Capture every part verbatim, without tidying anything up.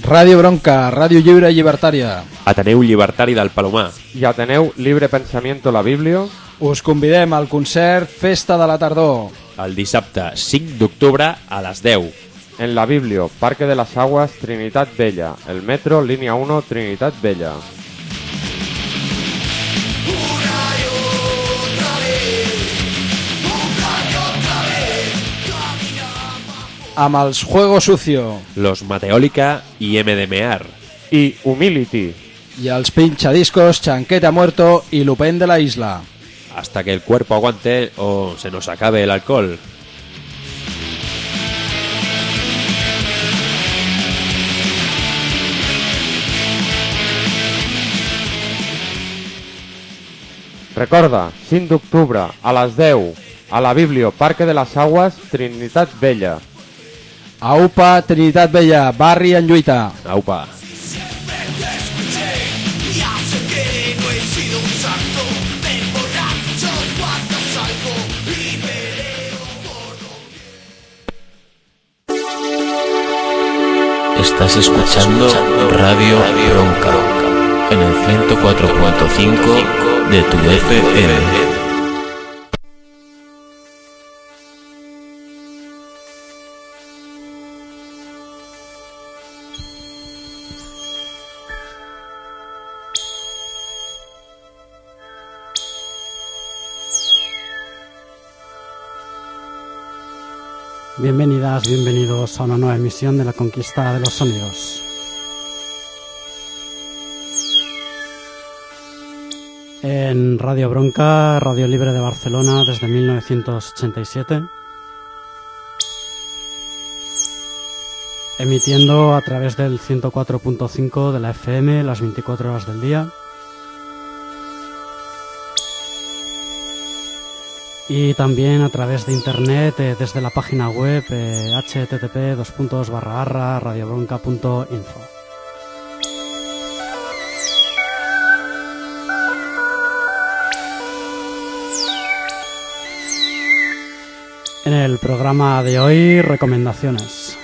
Ràdio Bronca, Ràdio Lliure i Llibertària. Ateneu Llibertari del Palomar. I Ateneu Libre Pensamiento La Biblio. Us convidem al concert Festa de la Tardor. El dissabte cinc d'octubre a les deu. En La Biblio, Parque de las Aguas, Trinitat Vella. El metro, línia uno, Trinitat Vella. Amb els Juego Sucio, Los Mateólica i M D M A R. I Humility. i els pinchadiscos Chanqueta Muerto i Lupén de la Isla. Hasta que el cuerpo aguante o se nos acabe el alcohol. Recorda, cinc d'octubre, a les deu, a La Biblio, Parque de las Aguas, Trinitat Vella. Aupa, Trinitat Vella, barri en lluita. Aupa. Estás escuchando Radio Bronca en el ciento cuatro punto cinco de tu F M. Bienvenidas, bienvenidos a una nueva emisión de La Conquista de los Sonidos. En Radio Bronca, Radio Libre de Barcelona desde mil novecientos ochenta y siete. Emitiendo a través del ciento cuatro punto cinco de la F M las veinticuatro horas del día. Y también a través de internet eh, desde la página web eh, h t t p dos puntos barra barra radiobronca punto info. En el programa de hoy, recomendaciones.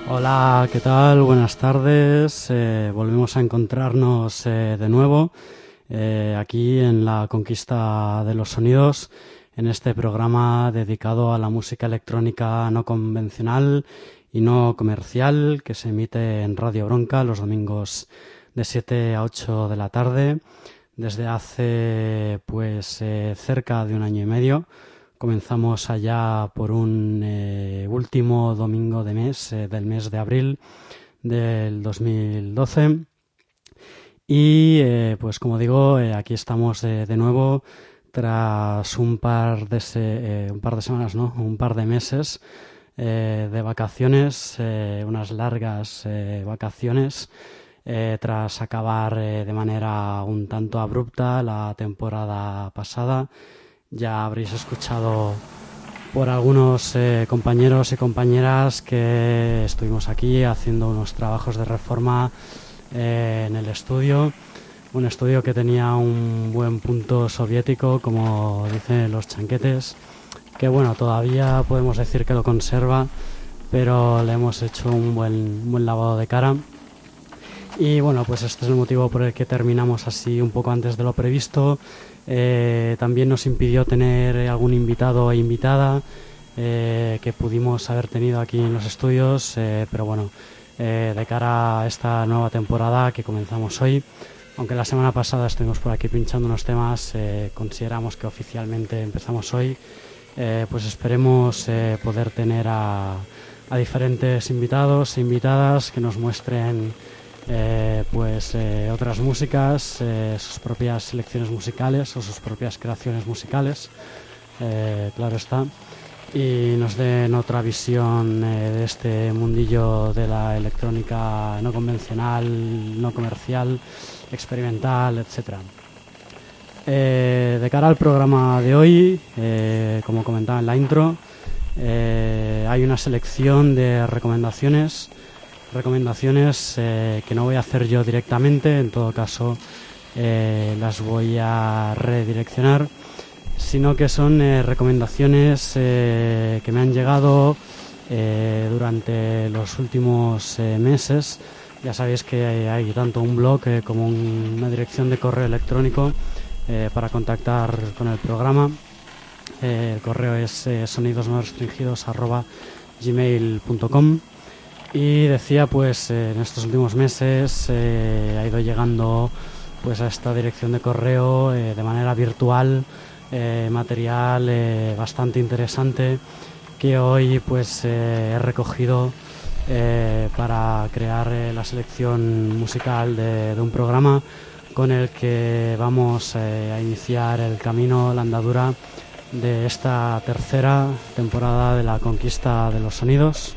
Hola, ¿qué tal? Buenas tardes. Eh, volvemos a encontrarnos eh, de nuevo eh, aquí en la Conquista de los Sonidos, en este programa dedicado a la música electrónica no convencional y no comercial que se emite en Radio Bronca los domingos de siete a ocho de la tarde desde hace pues eh, cerca de un año y medio. Comenzamos allá por un eh, último domingo de mes, eh, del mes de abril del dos mil doce. Y eh, pues como digo, eh, aquí estamos eh, de nuevo tras un par de, se eh, un par de semanas, no, un par de meses eh, de vacaciones, eh, unas largas eh, vacaciones, eh, tras acabar eh, de manera un tanto abrupta la temporada pasada. Ya habréis escuchado por algunos eh, compañeros y compañeras que estuvimos aquí haciendo unos trabajos de reforma eh, en el estudio. Un estudio que tenía un buen punto soviético, como dicen los chanquetes, que bueno, todavía podemos decir que lo conserva, pero le hemos hecho un buen, un buen lavado de cara. Y bueno, pues este es el motivo por el que terminamos así un poco antes de lo previsto. Eh, también nos impidió tener algún invitado e invitada eh, que pudimos haber tenido aquí en los estudios, eh, pero bueno, eh, de cara a esta nueva temporada que comenzamos hoy, aunque la semana pasada estuvimos por aquí pinchando unos temas, eh, consideramos que oficialmente empezamos hoy, eh, pues esperemos eh, poder tener a, a diferentes invitados e invitadas que nos muestren Eh, pues eh, otras músicas, eh, sus propias selecciones musicales o sus propias creaciones musicales, eh, claro está, y nos den otra visión eh, de este mundillo de la electrónica no convencional, no comercial, experimental, etcétera. Eh, de cara al programa de hoy, eh, como comentaba en la intro, eh, hay una selección de recomendaciones Recomendaciones eh, que no voy a hacer yo directamente, en todo caso eh, las voy a redireccionar, sino que son eh, recomendaciones eh, que me han llegado eh, durante los últimos eh, meses. Ya sabéis que hay, hay tanto un blog eh, como un, una dirección de correo electrónico eh, para contactar con el programa. Eh, el correo es eh, sonidos no restringidos arroba gmail punto com. Y decía, pues eh, en estos últimos meses eh, ha ido llegando pues a esta dirección de correo eh, de manera virtual eh, material eh, bastante interesante que hoy pues eh, he recogido eh, para crear eh, la selección musical de, de un programa con el que vamos eh, a iniciar el camino, la andadura de esta tercera temporada de la Conquista de los Sonidos.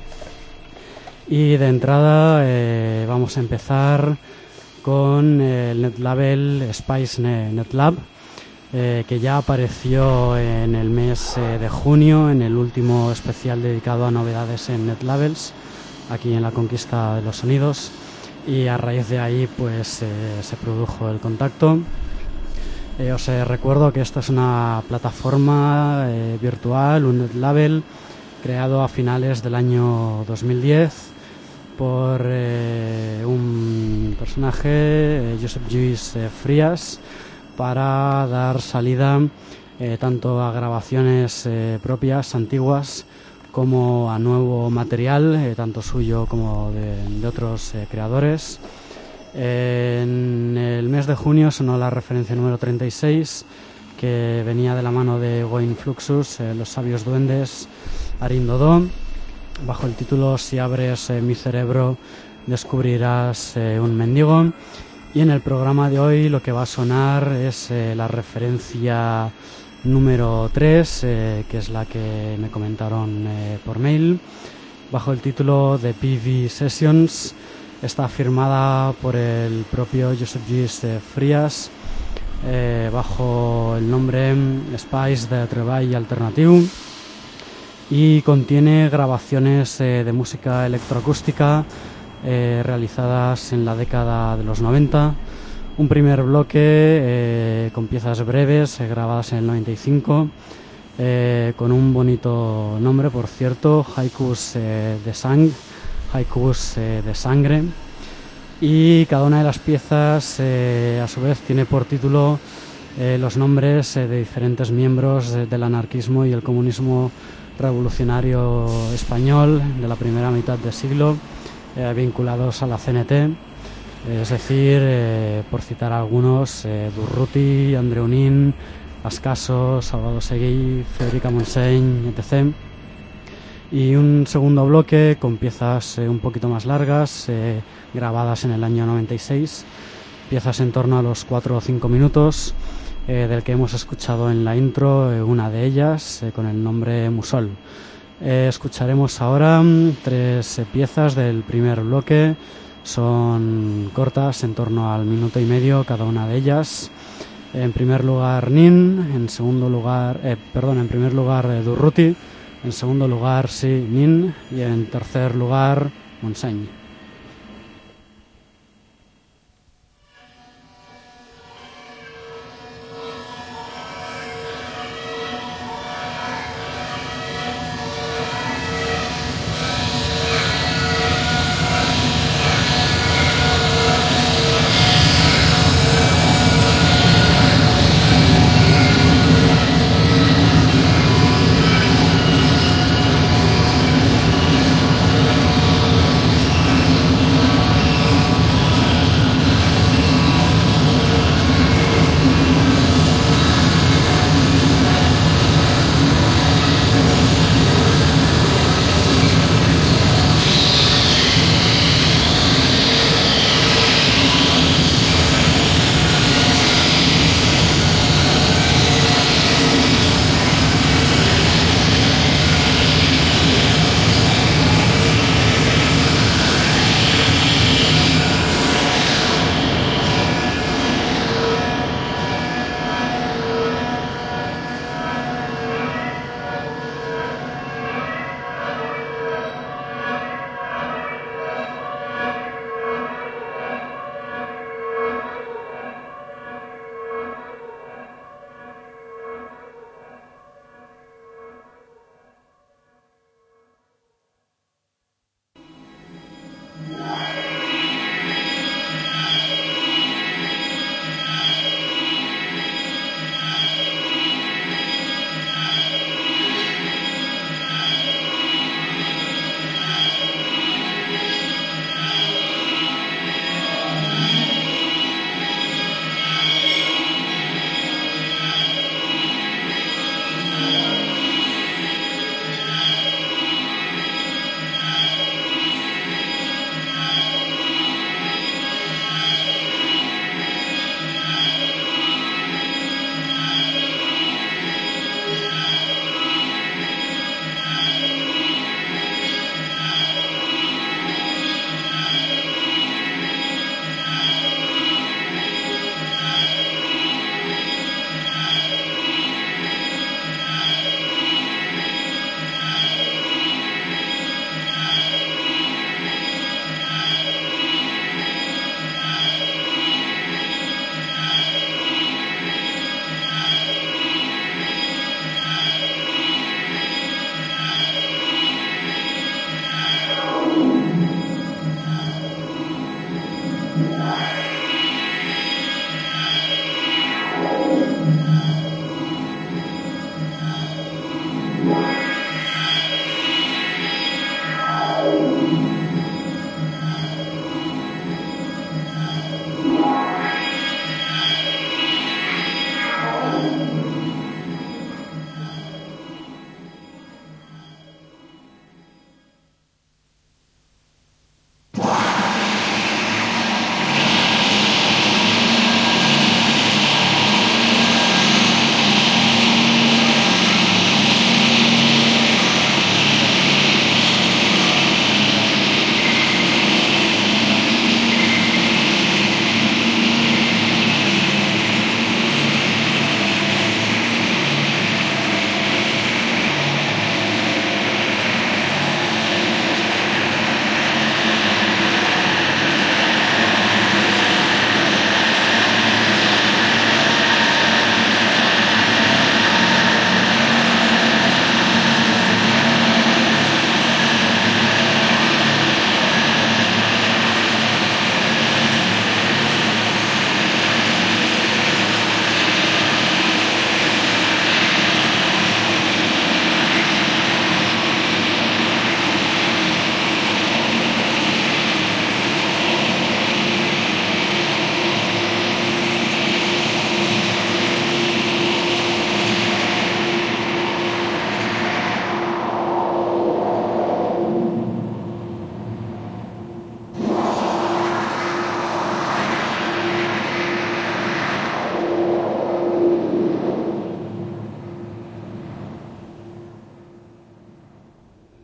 Y de entrada eh, vamos a empezar con el netlabel Spice Netlab, eh, que ya apareció en el mes eh, de junio en el último especial dedicado a novedades en netlabels, aquí en la Conquista de los Sonidos, y a raíz de ahí pues eh, se produjo el contacto. Eh, os eh, recuerdo que esta es una plataforma eh, virtual, un netlabel creado a finales del año dos mil diez por eh, un personaje, eh, Josep Lluís eh, Frías, para dar salida eh, tanto a grabaciones eh, propias, antiguas, como a nuevo material, eh, tanto suyo como de, de otros eh, creadores. Eh, en el mes de junio sonó la referencia número treinta y seis, que venía de la mano de Goin Fluxus, eh, Los Sabios Duendes, Arindodó, bajo el título Si abres eh, mi cerebro descubrirás eh, un mendigo. Y en el programa de hoy lo que va a sonar es eh, la referencia número tres, eh, que es la que me comentaron eh, por mail, bajo el título de P V Sessions. Está firmada por el propio Josep Lluís eh, Frías, eh, bajo el nombre Spice de Treball Alternatiu, y contiene grabaciones eh, de música electroacústica eh, realizadas en la década de los noventa. Un primer bloque eh, con piezas breves eh, grabadas en el noventa y cinco, eh, con un bonito nombre, por cierto, Haikus eh, de Sang, haikus eh, de sangre. Y cada una de las piezas eh, a su vez tiene por título eh, los nombres eh, de diferentes miembros de, del anarquismo y el comunismo revolucionario español de la primera mitad del siglo, eh, vinculados a la C N T, es decir, eh, por citar algunos, eh, Durruti, Andreunín, Ascaso, Salvador Seguí, Federica Montseny, etcétera. Y un segundo bloque con piezas eh, un poquito más largas, eh, grabadas en el año noventa y seis, piezas en torno a los cuatro o cinco minutos, eh, del que hemos escuchado en la intro eh, una de ellas eh, con el nombre Musol. Eh, escucharemos ahora tres eh, piezas del primer bloque, son cortas, en torno al minuto y medio cada una de ellas. En primer lugar Nin, en segundo lugar, eh, perdón, en primer lugar eh, Durruti, en segundo lugar sí, Nin, y en tercer lugar Montseny.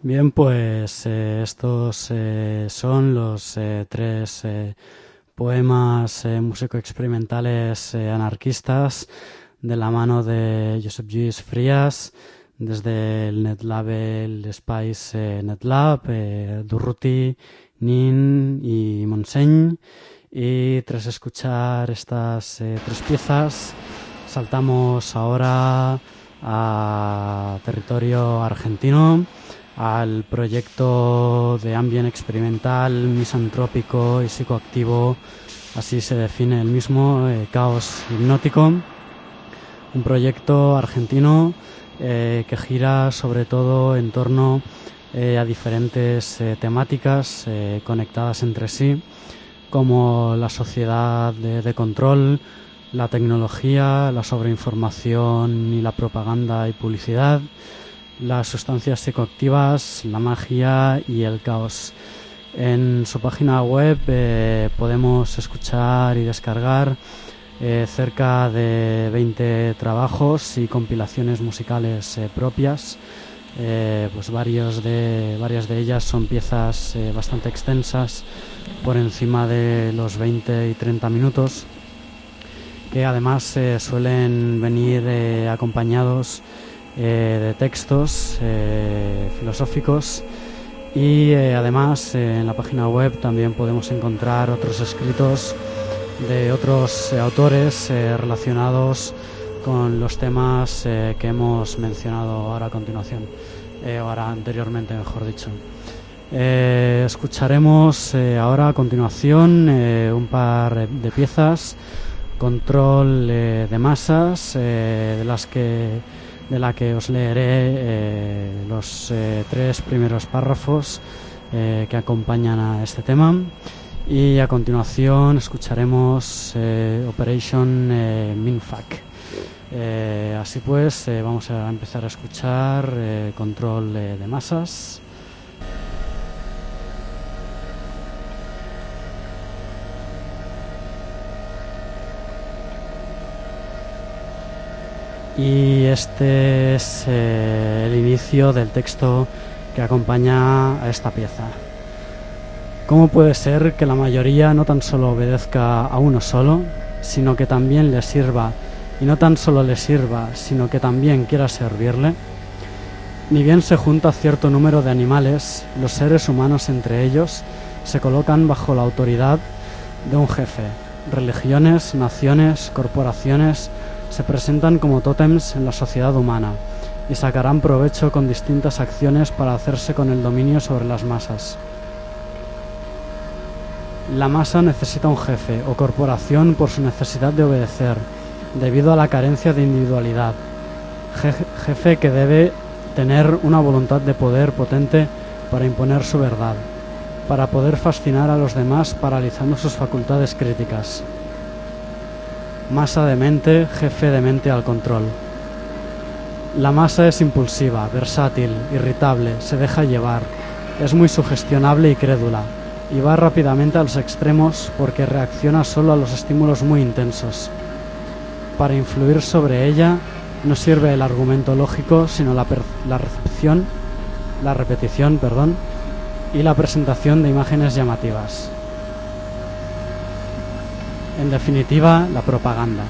Bien, pues eh, estos eh, son los eh, tres eh, poemas eh, músico-experimentales eh, anarquistas de la mano de Josep Lluís Frías, desde el netlabel Spice eh, Netlab, eh, Durruti, Nin y Montseny. Y tras escuchar estas eh, tres piezas, saltamos ahora a territorio argentino, al proyecto de ambient experimental, misantrópico y psicoactivo, así se define el mismo, eh, Caos Hipnótico, un proyecto argentino eh, que gira sobre todo en torno eh, a diferentes eh, temáticas eh, conectadas entre sí, como la sociedad de, de control, la tecnología, la sobreinformación y la propaganda y publicidad, las sustancias psicoactivas, la magia y el caos. En su página web eh, podemos escuchar y descargar eh, cerca de veinte trabajos y compilaciones musicales eh, propias. Eh, pues varios de, varias de ellas son piezas eh, bastante extensas, por encima de los veinte y treinta minutos, que además eh, suelen venir eh, acompañados eh, de textos eh, filosóficos, y eh, además eh, en la página web también podemos encontrar otros escritos de otros eh, autores eh, relacionados con los temas eh, que hemos mencionado ahora a continuación, eh, ahora anteriormente mejor dicho. Eh, escucharemos eh, ahora a continuación eh, un par de piezas, Control eh, de masas, eh, de las que de la que os leeré eh, los eh, tres primeros párrafos eh, que acompañan a este tema, y a continuación escucharemos eh, Operation eh, Minfuck. Eh, así pues, eh, vamos a empezar a escuchar eh, Control eh, de masas. Y este es eh, el inicio del texto que acompaña a esta pieza. ¿Cómo puede ser que la mayoría no tan solo obedezca a uno solo, sino que también le sirva, y no tan solo le sirva, sino que también quiera servirle? Ni bien se junta cierto número de animales, los seres humanos entre ellos se colocan bajo la autoridad de un jefe. Religiones, naciones, corporaciones se presentan como tótems en la sociedad humana y sacarán provecho con distintas acciones para hacerse con el dominio sobre las masas. La masa necesita un jefe o corporación por su necesidad de obedecer, debido a la carencia de individualidad. Jefe que debe tener una voluntad de poder potente para imponer su verdad, para poder fascinar a los demás paralizando sus facultades críticas. Masa de mente, jefe de mente al control. La masa es impulsiva, versátil, irritable, se deja llevar, es muy sugestionable y crédula, y va rápidamente a los extremos porque reacciona solo a los estímulos muy intensos. Para influir sobre ella no sirve el argumento lógico, sino la, la recepción, la repetición, perdón, y la presentación de imágenes llamativas. En definitiva, la propaganda.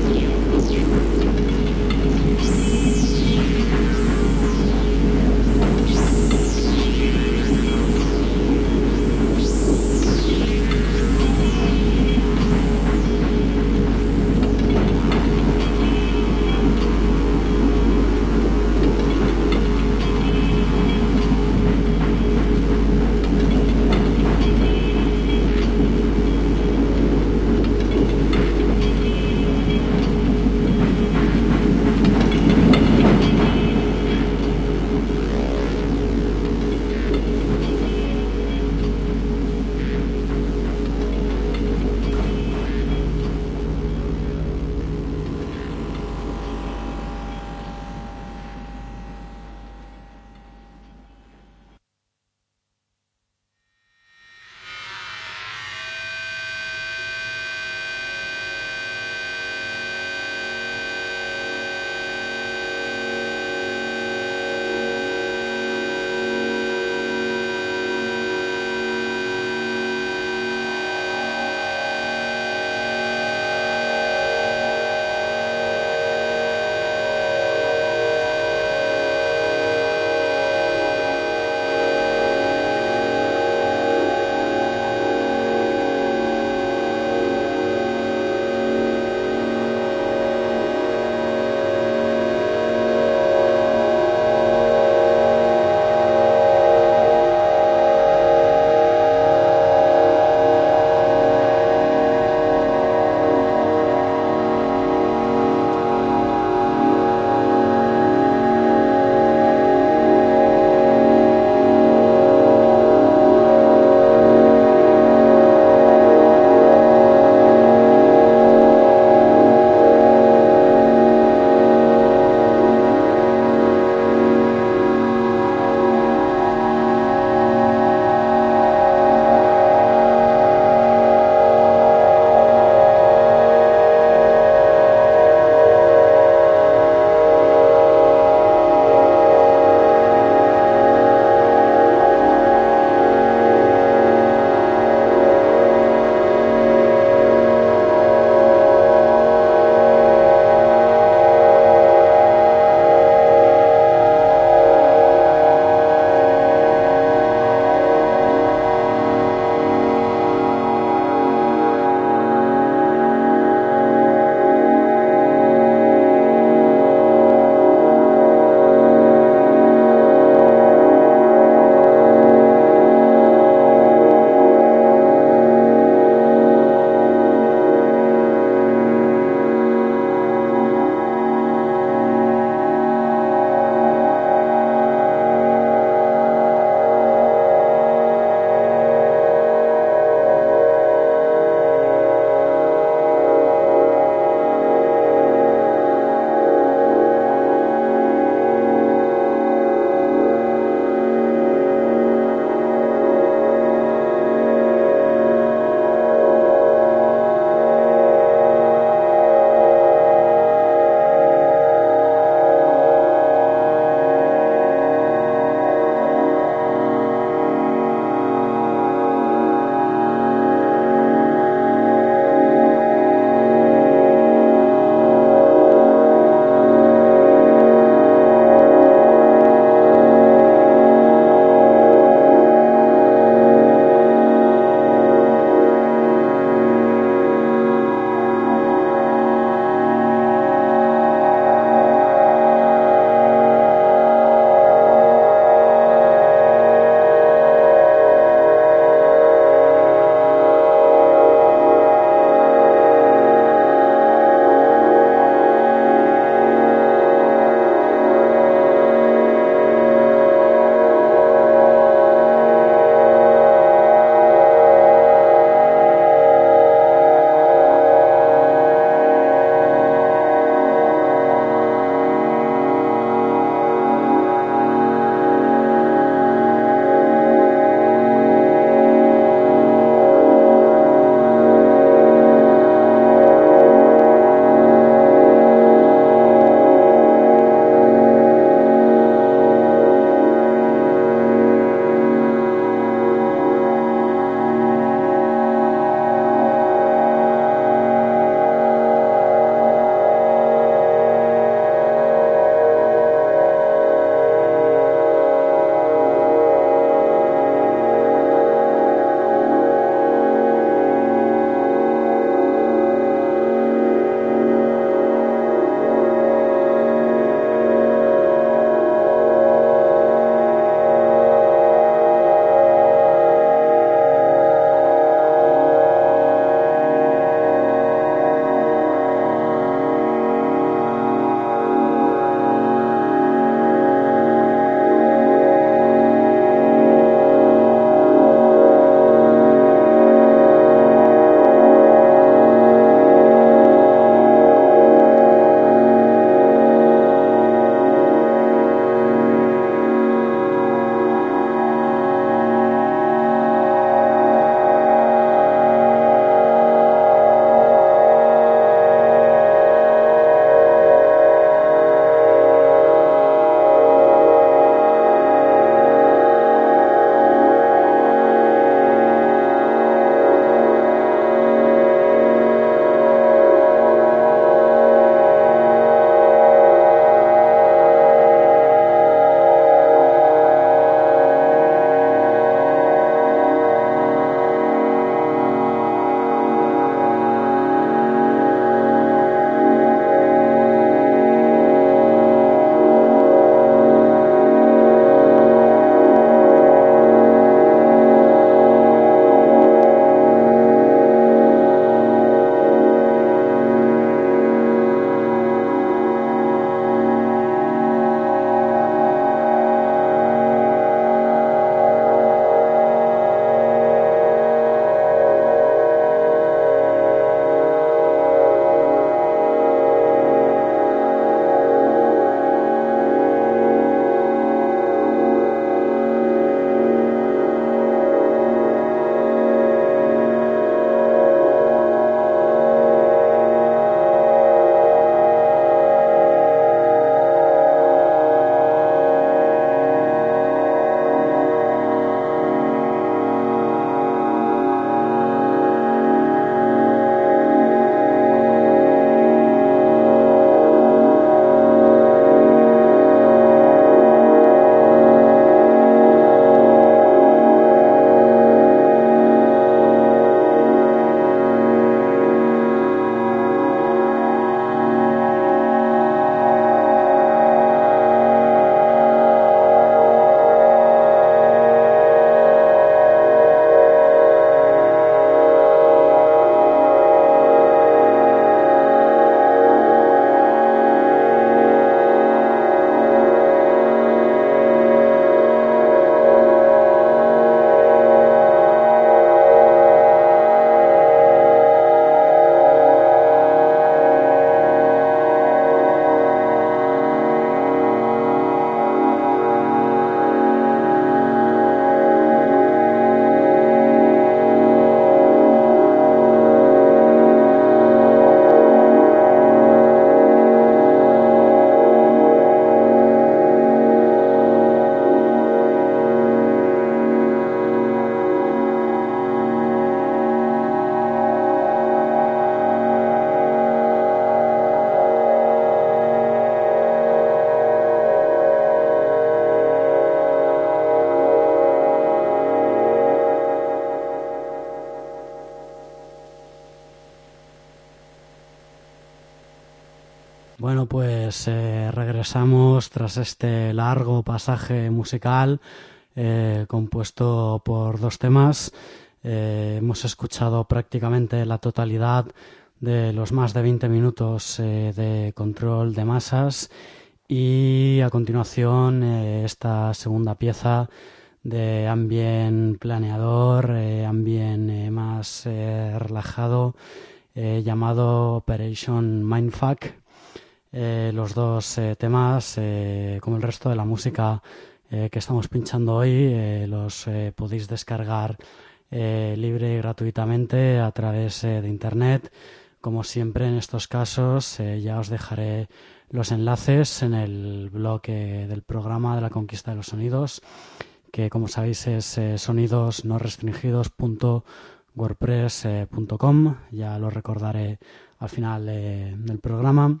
Bueno, pues eh, regresamos tras este largo pasaje musical eh, compuesto por dos temas. Eh, hemos escuchado prácticamente la totalidad de los más de veinte minutos eh, de Control de Masas y a continuación eh, esta segunda pieza de ambient planeador, eh, ambient eh, más eh, relajado, eh, llamado Operation Mindfuck. Eh, los dos eh, temas, eh, como el resto de la música eh, que estamos pinchando hoy, eh, los eh, podéis descargar eh, libre y gratuitamente a través eh, de internet. Como siempre en estos casos, eh, ya os dejaré los enlaces en el blog eh, del programa de la Conquista de los Sonidos, que como sabéis es eh, sonidos no restringidos punto wordpress punto com. Ya lo recordaré al final eh, del programa.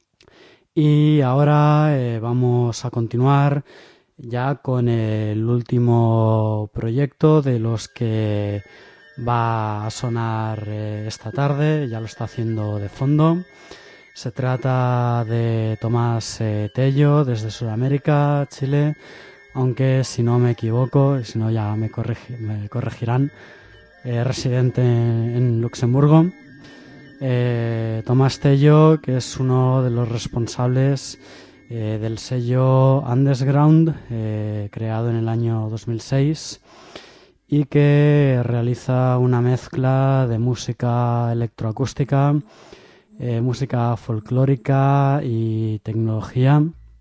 Y ahora eh, vamos a continuar ya con el último proyecto de los que va a sonar eh, esta tarde, ya lo está haciendo de fondo. Se trata de Tomás eh, Tello desde Sudamérica, Chile, aunque si no me equivoco, y si no ya me, corrigi- me corregirán, eh, residente en, en Luxemburgo. Eh, Tomás Tello, que es uno de los responsables eh, del sello Underground, eh, creado en el año dos mil seis, y que realiza una mezcla de música electroacústica, eh, música folclórica y tecnología,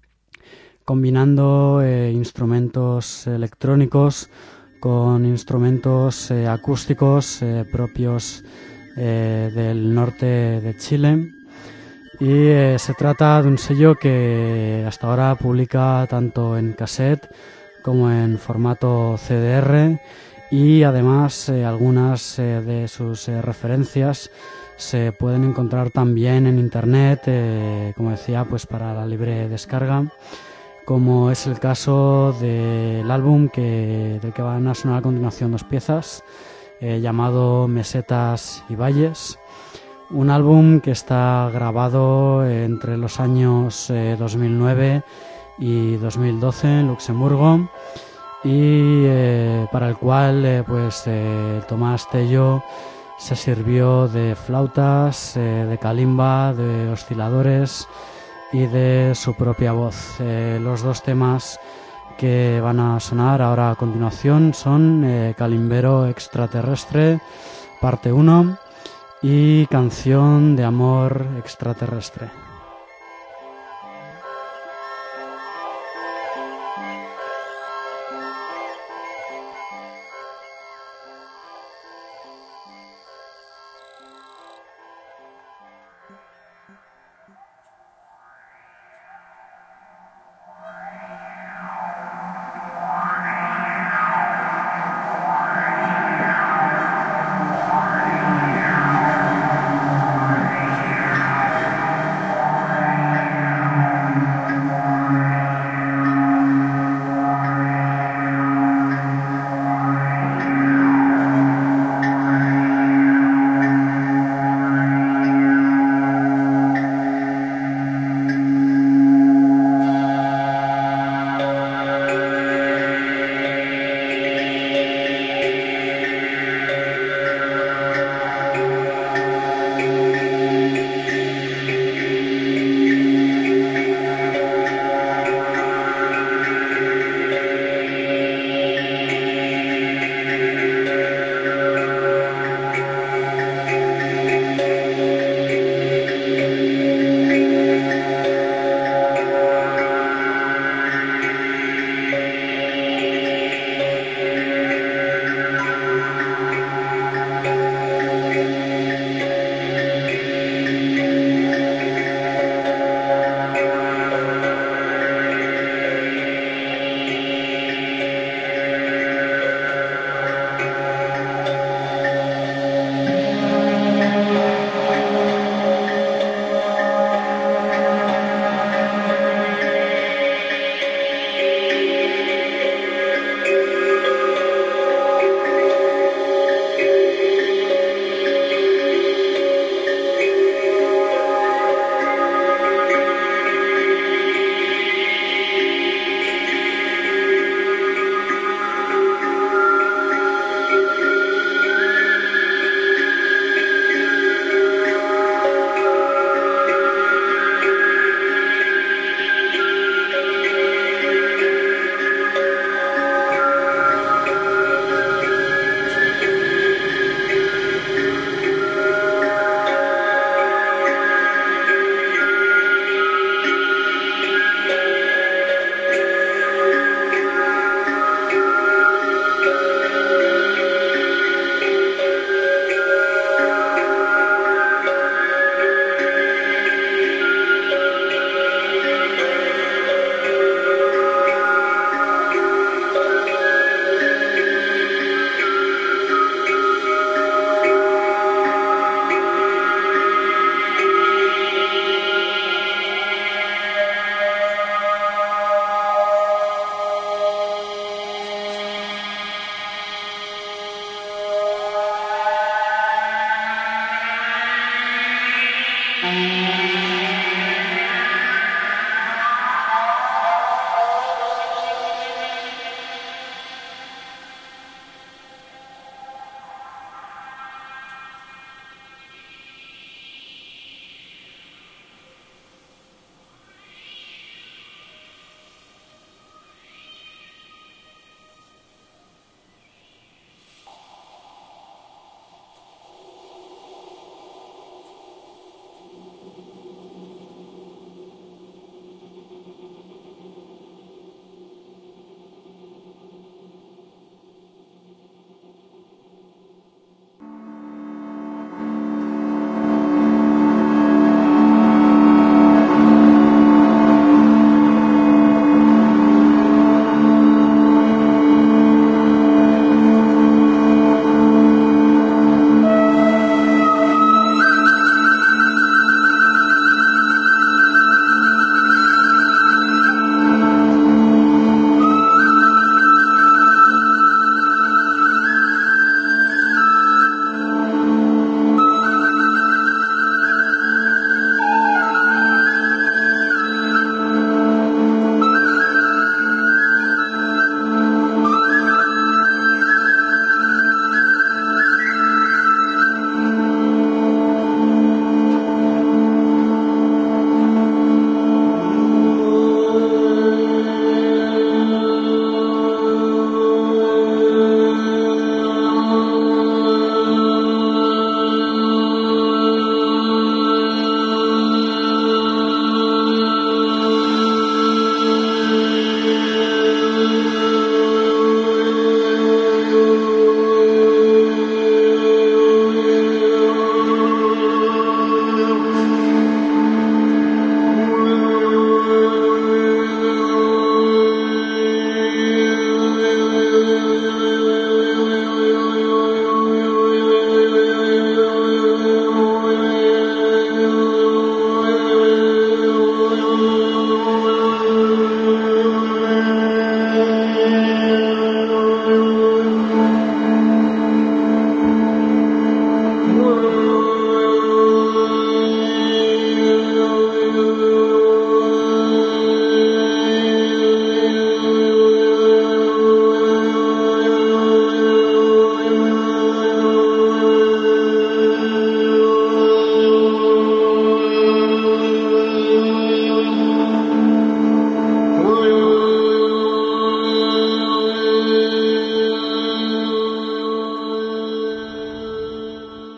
combinando eh, instrumentos electrónicos con instrumentos eh, acústicos eh, propios Eh, del norte de Chile, y eh, se trata de un sello que hasta ahora publica tanto en cassette como en formato C D R, y además eh, algunas eh, de sus eh, referencias se pueden encontrar también en internet, eh, como decía, pues para la libre descarga, como es el caso del álbum que, del que van a sonar a continuación dos piezas, Eh, llamado Mesetas y Valles, un álbum que está grabado eh, entre los años eh, dos mil nueve y dos mil doce en Luxemburgo, y eh, para el cual eh, pues eh, Tomás Tello se sirvió de flautas, eh, de calimba, de osciladores y de su propia voz. Eh, los dos temas que van a sonar ahora a continuación son eh, Calimbero Extraterrestre, parte uno, y Canción de Amor Extraterrestre.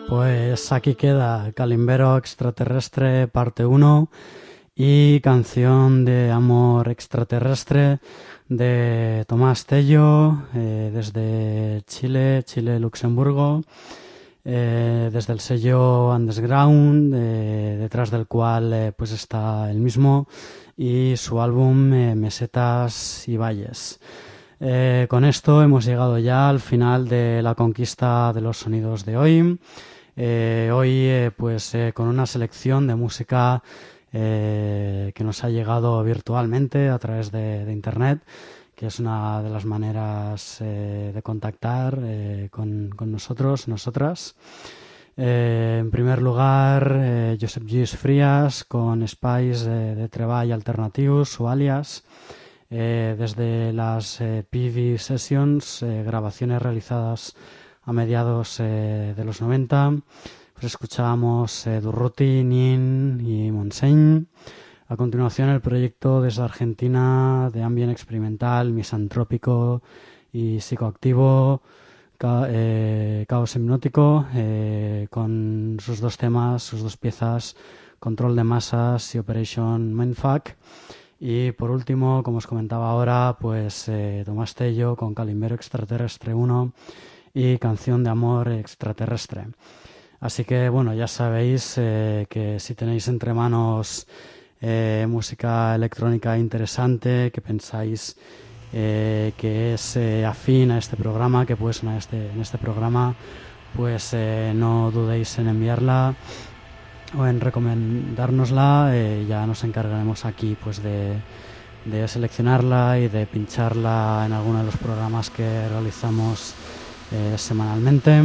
Pues aquí queda Calimbero Extraterrestre parte uno y Canción de Amor Extraterrestre de Tomás Tello, eh, desde Chile, Chile-Luxemburgo, eh, desde el sello Underground, eh, detrás del cual eh, pues está el mismo y su álbum eh, Mesetas y Valles. Eh, con esto hemos llegado ya al final de la conquista de los sonidos de hoy. Eh, hoy eh, pues eh, con una selección de música eh, que nos ha llegado virtualmente a través de, de internet, que es una de las maneras eh, de contactar eh, con, con nosotros, nosotras. Eh, en primer lugar, eh, Josep Lluís Frías con Espais de, de Treball Alternatius o alias, eh, desde las eh, P V Sessions, eh, grabaciones realizadas a mediados eh, de los noventa, pues escuchábamos eh, Durruti, Nin y Montseny. A continuación, el proyecto desde Argentina de ambient experimental, misantrópico y psicoactivo, ca eh, Caos Hipnótico, eh, con sus dos temas, sus dos piezas, Control de Masas y Operation Mindfuck. Y por último, como os comentaba ahora, pues eh, Tomás Tello con Calimbero Extraterrestre uno y Canción de Amor Extraterrestre. Así que, bueno, ya sabéis eh, que si tenéis entre manos eh, música electrónica interesante, que pensáis eh, que es eh, afín a este programa, que puede sonar este, en este programa, pues eh, no dudéis en enviarla o en recomendárnosla. Eh, ya nos encargaremos aquí pues de, de seleccionarla y de pincharla en alguno de los programas que realizamos Eh, semanalmente.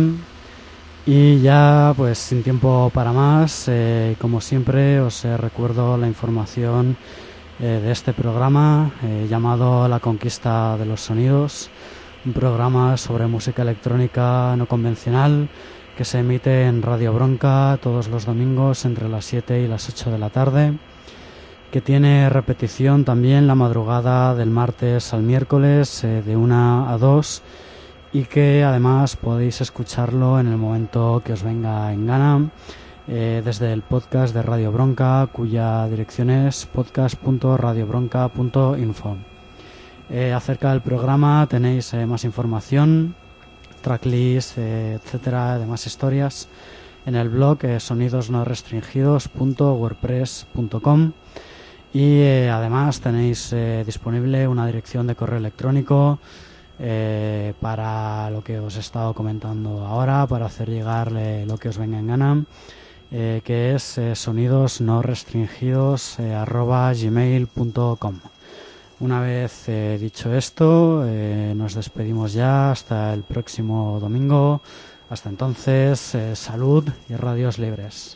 Y ya pues sin tiempo para más, eh, como siempre os eh, recuerdo la información eh, de este programa eh, llamado La Conquista de los Sonidos, un programa sobre música electrónica no convencional que se emite en Radio Bronca todos los domingos entre las siete y las ocho de la tarde, que tiene repetición también la madrugada del martes al miércoles eh, de una a dos, y que además podéis escucharlo en el momento que os venga en gana eh, desde el podcast de Radio Bronca, cuya dirección es podcast punto radio bronca punto info. Eh, acerca del programa tenéis eh, más información, tracklist, eh, etcétera, demás historias en el blog eh, sonidos no restringidos punto wordpress punto com, y eh, además tenéis eh, disponible una dirección de correo electrónico Eh, para lo que os he estado comentando ahora, para hacer llegar eh, lo que os venga en gana, eh, que es eh, sonidos no restringidos eh, arroba gmail punto com. Una vez eh, dicho esto, eh, nos despedimos ya hasta el próximo domingo. Hasta entonces, eh, salud y radios libres.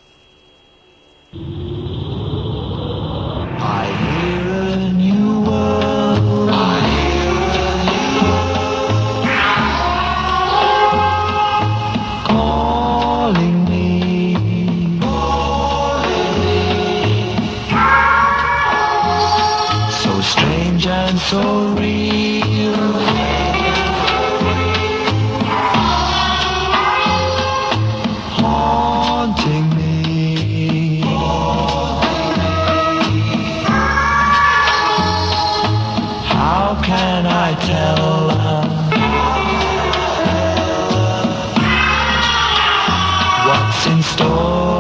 I hear a new world. Calling me, calling me, so strange and so real, haunting me, how can I tell her what's in store?